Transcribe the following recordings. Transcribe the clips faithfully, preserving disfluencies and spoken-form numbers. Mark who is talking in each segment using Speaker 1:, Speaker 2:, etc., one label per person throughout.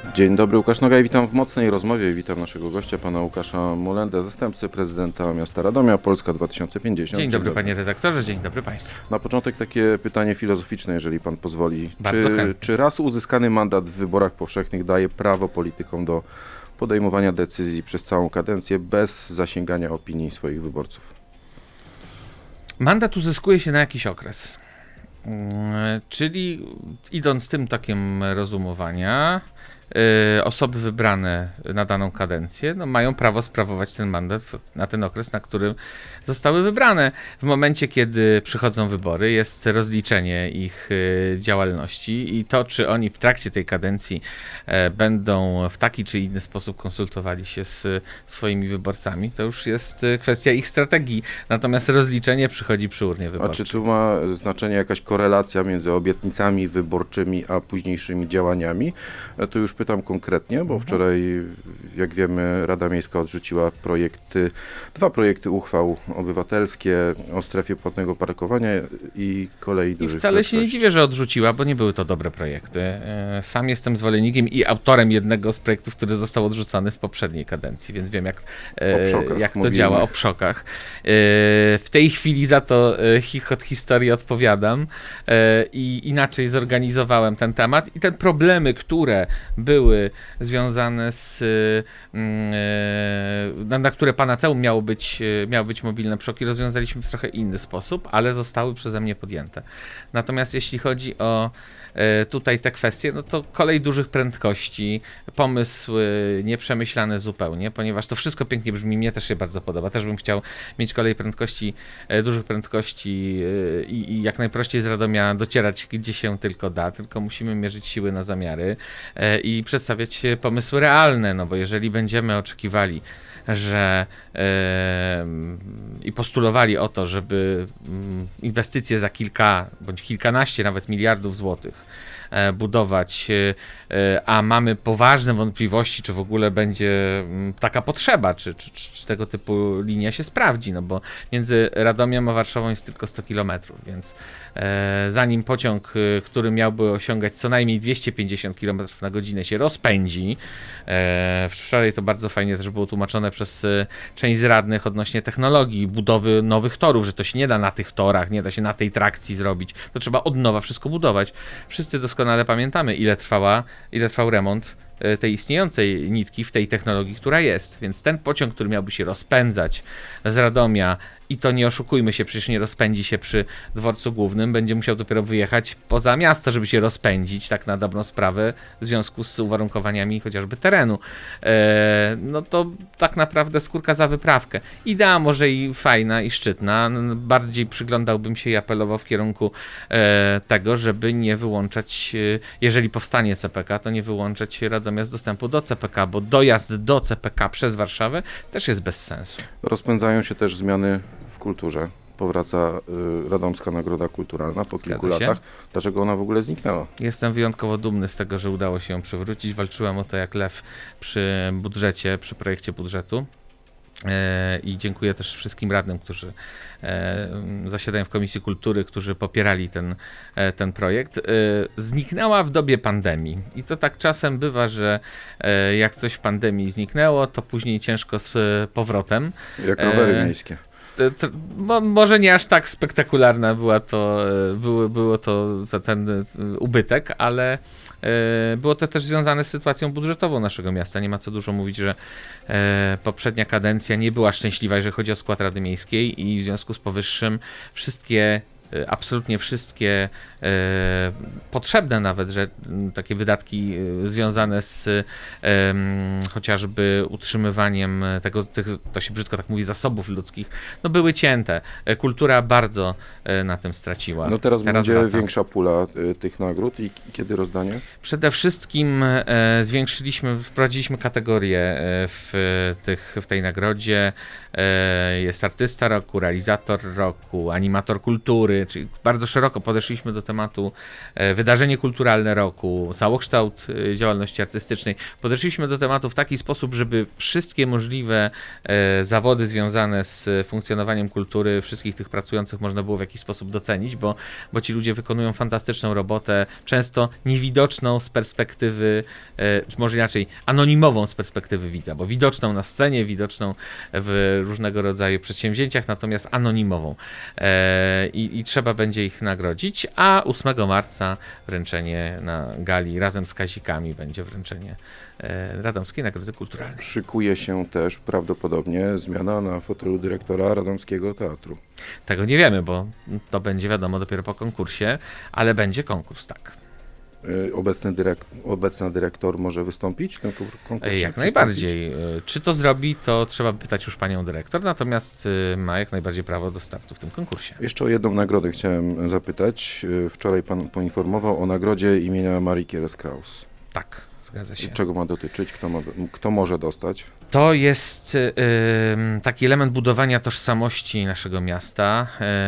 Speaker 1: Dzień dobry, Łukasz Nogaj, witam w Mocnej Rozmowie. Witam naszego gościa, pana Łukasza Molendę, zastępcy prezydenta miasta Radomia, Polska dwa tysiące pięćdziesiąt.
Speaker 2: Dzień dobry, panie redaktorze, dzień dobry państwu.
Speaker 1: Na początek takie pytanie filozoficzne, jeżeli pan pozwoli.
Speaker 2: Bardzo
Speaker 1: Czy,
Speaker 2: chętnie.
Speaker 1: czy raz uzyskany mandat w wyborach powszechnych daje prawo politykom do podejmowania decyzji przez całą kadencję bez zasięgania opinii swoich wyborców?
Speaker 2: Mandat uzyskuje się na jakiś okres. Mm, Czyli idąc tym tokiem rozumowania, y, osoby wybrane na daną kadencję no, mają prawo sprawować ten mandat w- na ten okres, na którym zostały wybrane. W momencie, kiedy przychodzą wybory, jest rozliczenie ich y, działalności i to, czy oni w trakcie tej kadencji e, będą w taki czy inny sposób konsultowali się z y, swoimi wyborcami, to już jest y, kwestia ich strategii. Natomiast rozliczenie przychodzi przy urnie
Speaker 1: A
Speaker 2: wyborczej.
Speaker 1: czy tu ma znaczenie jakaś korelacja między obietnicami wyborczymi a późniejszymi działaniami? E, Tu już pytam konkretnie, bo wczoraj, jak wiemy, Rada Miejska odrzuciła projekty, dwa projekty uchwał obywatelskie o strefie płatnego parkowania i kolei
Speaker 2: I
Speaker 1: dużych
Speaker 2: wcale się nie
Speaker 1: prędkości.
Speaker 2: dziwię, że odrzuciła, bo nie były to dobre projekty. E, Sam jestem zwolennikiem i autorem jednego z projektów, który został odrzucony w poprzedniej kadencji, więc wiem, jak, e,
Speaker 1: O przokach
Speaker 2: jak to
Speaker 1: mobilnych.
Speaker 2: działa, o przokach. E, W tej chwili za to e, chichot historii odpowiadam e, i inaczej zorganizowałem ten temat i te problemy, które były związane z, mm, e, na, na które panaceum miało być, e, miały być mobilne przoki, rozwiązaliśmy w trochę inny sposób, ale zostały przeze mnie podjęte. Natomiast jeśli chodzi o e, tutaj te kwestie, no to kolej dużych prędkości, pomysł e, nieprzemyślany zupełnie, ponieważ to wszystko pięknie brzmi, mnie też się bardzo podoba. Też bym chciał mieć kolej prędkości, e, dużych prędkości e, i, i jak najprościej z Radomia docierać gdzie się tylko da, tylko musimy mierzyć siły na zamiary e, i przedstawiać e, pomysły realne, no bo jeżeli będziemy oczekiwali, że e, i postulowali o to, żeby mm, inwestycje za kilka bądź kilkanaście nawet miliardów złotych e, budować, e, e, a mamy poważne wątpliwości, czy w ogóle będzie mm, taka potrzeba, czy, czy, czy, czy tego typu linia się sprawdzi, no bo między Radomiem a Warszawą jest tylko sto kilometrów, więc e, zanim pociąg, e, który miałby osiągać co najmniej dwieście pięćdziesiąt kilometrów na godzinę się rozpędzi, e, wczoraj to bardzo fajnie też było tłumaczone przez e, część z radnych odnośnie technologii, budowy nowych torów, że to się nie da na tych torach, nie da się na tej trakcji zrobić, to trzeba od nowa wszystko budować. Wszyscy doskonale pamiętamy, ile trwała, ile trwał remont e, tej istniejącej nitki w tej technologii, która jest. Więc ten pociąg, który miałby się rozpędzać z Radomia i to nie oszukujmy się, przecież nie rozpędzi się przy dworcu głównym, będzie musiał dopiero wyjechać poza miasto, żeby się rozpędzić, tak na dobrą sprawę, w związku z uwarunkowaniami chociażby terenu. E, no to tak naprawdę skórka za wyprawkę. Idea może i fajna, i szczytna. N- Bardziej przyglądałbym się i apelował w kierunku e, tego, żeby nie wyłączać, e, jeżeli powstanie C P K, to nie wyłączać Radomia z dostępu do C P K, bo dojazd do C P K przez Warszawę też jest bez sensu.
Speaker 1: Rozpędzają się też zmiany w kulturze. Powraca y, Radomska Nagroda Kulturalna po kilku
Speaker 2: Zgadza się.
Speaker 1: latach. Dlaczego ona w ogóle zniknęła?
Speaker 2: Jestem wyjątkowo dumny z tego, że udało się ją przywrócić. Walczyłem o to jak lew przy budżecie, przy projekcie budżetu. E, I dziękuję też wszystkim radnym, którzy e, zasiadają w Komisji Kultury, którzy popierali ten, e, ten projekt. E, zniknęła w dobie pandemii. I to tak czasem bywa, że e, jak coś w pandemii zniknęło, to później ciężko z e, powrotem.
Speaker 1: Jak rowery
Speaker 2: E,
Speaker 1: miejskie.
Speaker 2: T- t- mo, może nie aż tak spektakularna była to, e, było, było to, to ten e, ubytek, ale e, było to też związane z sytuacją budżetową naszego miasta. Nie ma co dużo mówić, że e, poprzednia kadencja nie była szczęśliwa, jeżeli chodzi o skład Rady Miejskiej i w związku z powyższym wszystkie e, absolutnie wszystkie e, potrzebne nawet, że m, takie wydatki e, związane z em, chociażby utrzymywaniem tego, tych, to się brzydko tak mówi, zasobów ludzkich, no były cięte. E, Kultura bardzo e, na tym straciła.
Speaker 1: No teraz, będzie
Speaker 2: wraca.
Speaker 1: większa pula y, tych nagród i, i kiedy rozdanie?
Speaker 2: Przede wszystkim e, zwiększyliśmy, wprowadziliśmy kategorie e, w, tych, w tej nagrodzie. E, jest artysta roku, realizator roku, animator kultury, kultury, czyli bardzo szeroko podeszliśmy do tematu e, wydarzenie kulturalne roku, całokształt e, działalności artystycznej. Podeszliśmy do tematu w taki sposób, żeby wszystkie możliwe e, zawody związane z funkcjonowaniem kultury, wszystkich tych pracujących można było w jakiś sposób docenić, bo, bo ci ludzie wykonują fantastyczną robotę, często niewidoczną z perspektywy, e, czy może inaczej, anonimową z perspektywy widza, bo widoczną na scenie, widoczną w różnego rodzaju przedsięwzięciach, natomiast anonimową. E, i, I trzeba będzie ich nagrodzić, a ósmego marca wręczenie na gali razem z Kazikami będzie wręczenie e, Radomskiej Nagrody Kulturalnej.
Speaker 1: Szykuje się też prawdopodobnie zmiana na fotelu dyrektora Radomskiego Teatru.
Speaker 2: Tego nie wiemy, bo to będzie wiadomo dopiero po konkursie, ale będzie konkurs, tak.
Speaker 1: Y, Obecny dyrek obecna dyrektor może wystąpić w tym konkursie?
Speaker 2: Jak najbardziej. Czy to zrobi, to trzeba pytać już panią dyrektor, natomiast ma jak najbardziej prawo do startu w tym konkursie.
Speaker 1: Jeszcze o jedną nagrodę chciałem zapytać. Y, Wczoraj pan poinformował o nagrodzie imienia Marii Kieres-Kraus.
Speaker 2: Tak, zgadza się.
Speaker 1: Czego ma dotyczyć? Kto, ma, kto może dostać?
Speaker 2: To jest y, taki element budowania tożsamości naszego miasta,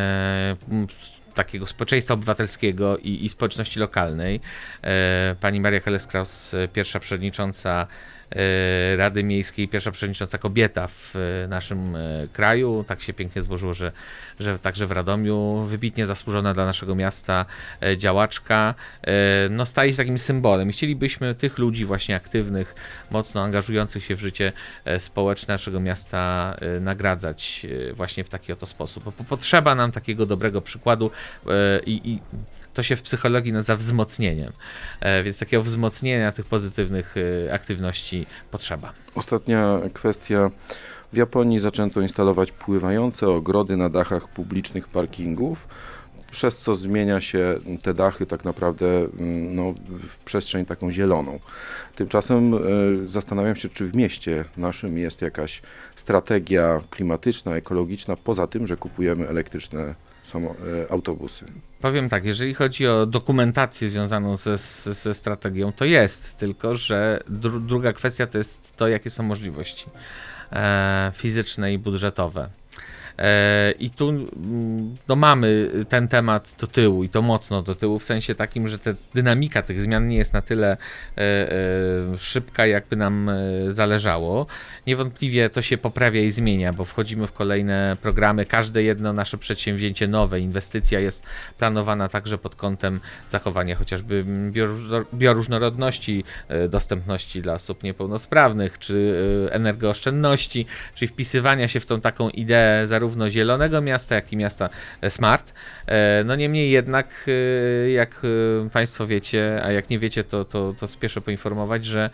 Speaker 2: y, takiego społeczeństwa obywatelskiego i, i społeczności lokalnej. E, pani Maria Kieres-Kraus, pierwsza przewodnicząca e, Rady Miejskiej, pierwsza przewodnicząca kobieta w e, naszym e, kraju. Tak się pięknie złożyło, że, że także w Radomiu wybitnie zasłużona dla naszego miasta e, działaczka. E, no, staje się takim symbolem. I chcielibyśmy tych ludzi właśnie aktywnych, mocno angażujących się w życie e, społeczne naszego miasta e, nagradzać e, właśnie w taki oto sposób. Bo potrzeba nam takiego dobrego przykładu e, i, i to się w psychologii nazywa wzmocnieniem, e, więc takiego wzmocnienia tych pozytywnych e, aktywności potrzeba.
Speaker 1: Ostatnia kwestia. W Japonii zaczęto instalować pływające ogrody na dachach publicznych parkingów, przez co zmienia się te dachy tak naprawdę no, w przestrzeń taką zieloną. Tymczasem y, zastanawiam się, czy w mieście naszym jest jakaś strategia klimatyczna, ekologiczna, poza tym, że kupujemy elektryczne samo, y, autobusy.
Speaker 2: Powiem tak, jeżeli chodzi o dokumentację związaną ze, ze strategią, to jest, tylko że dru, druga kwestia to jest to, jakie są możliwości e, fizyczne i budżetowe. E, I tu no, mamy ten temat do tyłu i to mocno do tyłu, w sensie takim, że ta dynamika tych zmian nie jest na tyle e, e, szybka, jakby nam e, zależało. Niewątpliwie to się poprawia i zmienia, bo wchodzimy w kolejne programy. Każde jedno nasze przedsięwzięcie nowe, inwestycja jest planowana także pod kątem zachowania chociażby bioróżnorodności, e, dostępności dla osób niepełnosprawnych, czy e, energooszczędności, czyli wpisywania się w tą taką ideę zarówno zarówno zielonego miasta, jak i miasta smart. No niemniej jednak, jak Państwo wiecie, a jak nie wiecie, to, to, to spieszę poinformować, że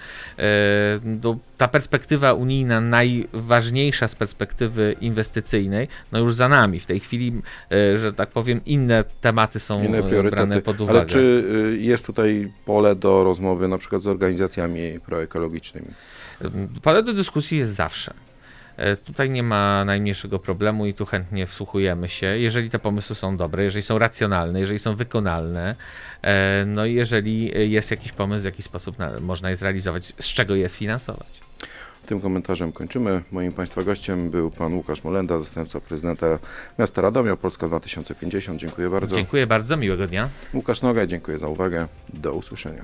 Speaker 2: no, ta perspektywa unijna, najważniejsza z perspektywy inwestycyjnej, no już za nami. W tej chwili, że tak powiem, inne tematy są
Speaker 1: inne
Speaker 2: brane pod uwagę.
Speaker 1: Ale czy jest tutaj pole do rozmowy na przykład z organizacjami proekologicznymi?
Speaker 2: Pole do dyskusji jest zawsze. Tutaj nie ma najmniejszego problemu i tu chętnie wsłuchujemy się, jeżeli te pomysły są dobre, jeżeli są racjonalne, jeżeli są wykonalne, no i jeżeli jest jakiś pomysł, w jaki sposób na, można je zrealizować, z czego je sfinansować.
Speaker 1: Tym komentarzem kończymy. Moim Państwa gościem był Pan Łukasz Molenda, zastępca prezydenta miasta Radomia, Polska dwa tysiące pięćdziesiąt. Dziękuję bardzo.
Speaker 2: Dziękuję bardzo, miłego dnia.
Speaker 1: Łukasz Nogaj, dziękuję za uwagę. Do usłyszenia.